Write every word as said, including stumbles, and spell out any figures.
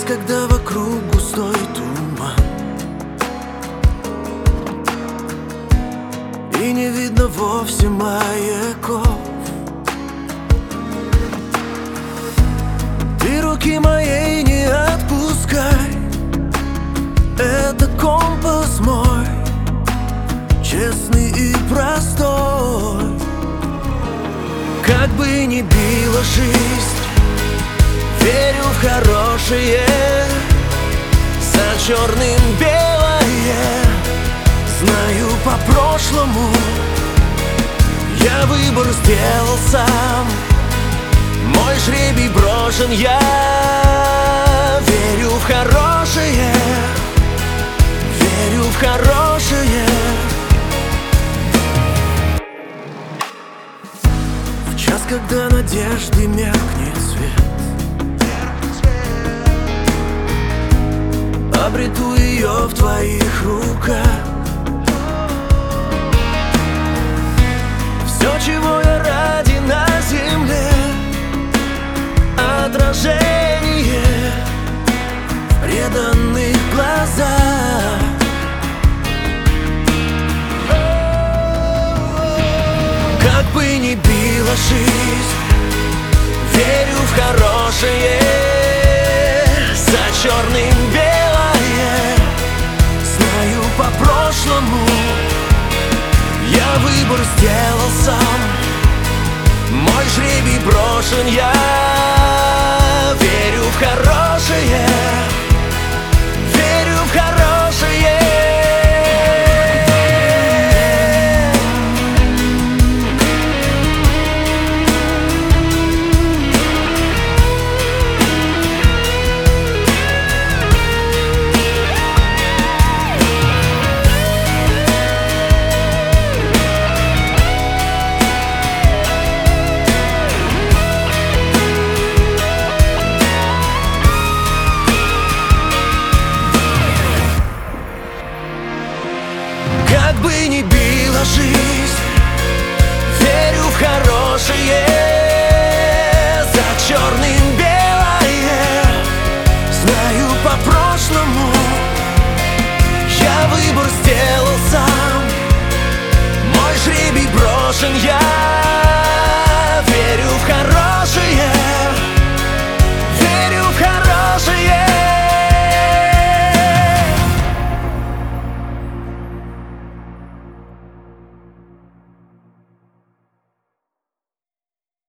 когда вокруг густой туман и не видно вовсе маяков, ты руки моей не отпускай. Это компас мой, честный и простой. Как бы ни била жизнь, верю в хорошее, за черным белое. Знаю по прошлому, я выбор сделал сам. Мой жребий брошен, я верю в хорошее, верю в хорошее. В час, когда надежды меркнет свет, обрету ее в твоих руках. Все, чего я ради на земле, отражение в преданных глазах. Как бы ни била жизнь, верю в хорошее, за черным белое. Знаю по прошлому, я выбор сделал сам. Мой жребий брошен, я верю в хорошее, верю в хорошее. Как бы ни била жизнь, верю в хорошее, за черным белое. Знаю по прошлому, я выбор сделал сам. Мой жребий брошен, я